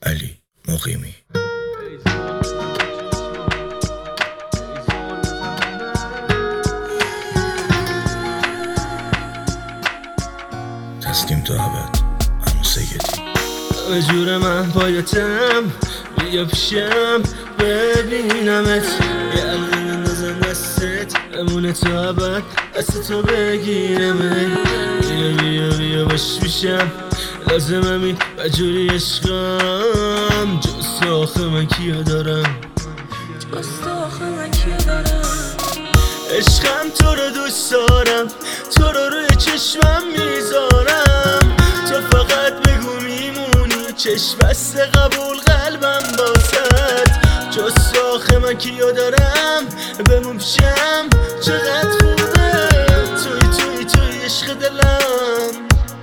علی مقیمی. تسلیم تا ابد عمو سیدی. همه جور من پایتم، بیا پیشم ببینمت، یه الان اندازم دستت بمونه تا ابد، دست تو بگیرمه. بیا باش پیشم، لازممی و جوری عشقم، جز تو آخه من کیو دارم، عشقم تو رو دوست دارم، تو رو روی چشمم میذارم، تو فقط بگو میمونی، چشم بسته قبول قلبم باست، جز تو آخه من کیو دارم، بمون پیشم چقدر خوبه، توی عشق دلم،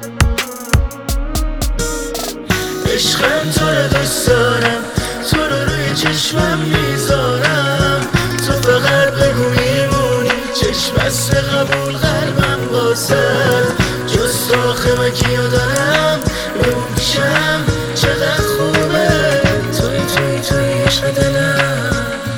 عشقم تو رو دوست دارم، تو رو روی چشمم میذارم، تو فقط بگو میمونی، چشم بسته قبول قلبم بازد، جز تو آخه من کیو دارم، بمون پیشم چقدر خوبه، توی عشق دلم.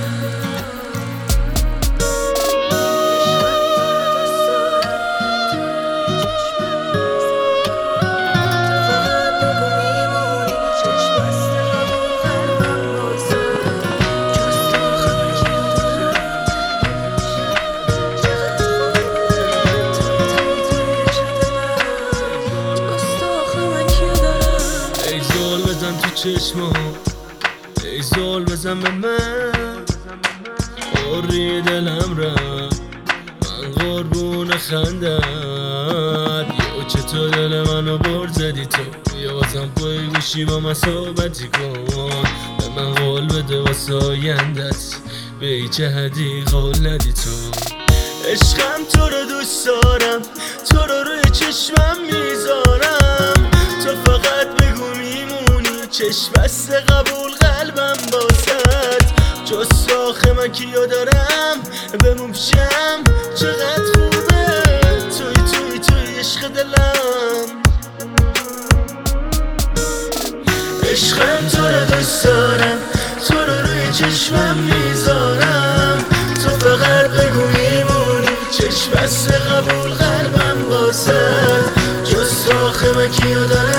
بزن تو چشمم، ای زول بزن به من، خوری دلم رفت من قربون خندت، یا چطور دل منو برد زدی تو، یا بازم پای گوشی با من صحبتی کن، به من قول بده واسه آیندت، به هیچ حدی قول ندی تو، عشقم تو رو دوست دارم، تو رو روی چشمم میذارم، تو فقط بگو میمونی، چشم بسته قبول قلبم باست، جز تو آخه من کیو دارم، بمون پیشم چقدر خوبه، توی عشق دلم، عشقم تو رو دوست دارم، تو رو روی چشمم میذارم، تو فقط بگو میمونی، چشم بسته قبول قلبم باست، جز تو آخه من کیو دارم.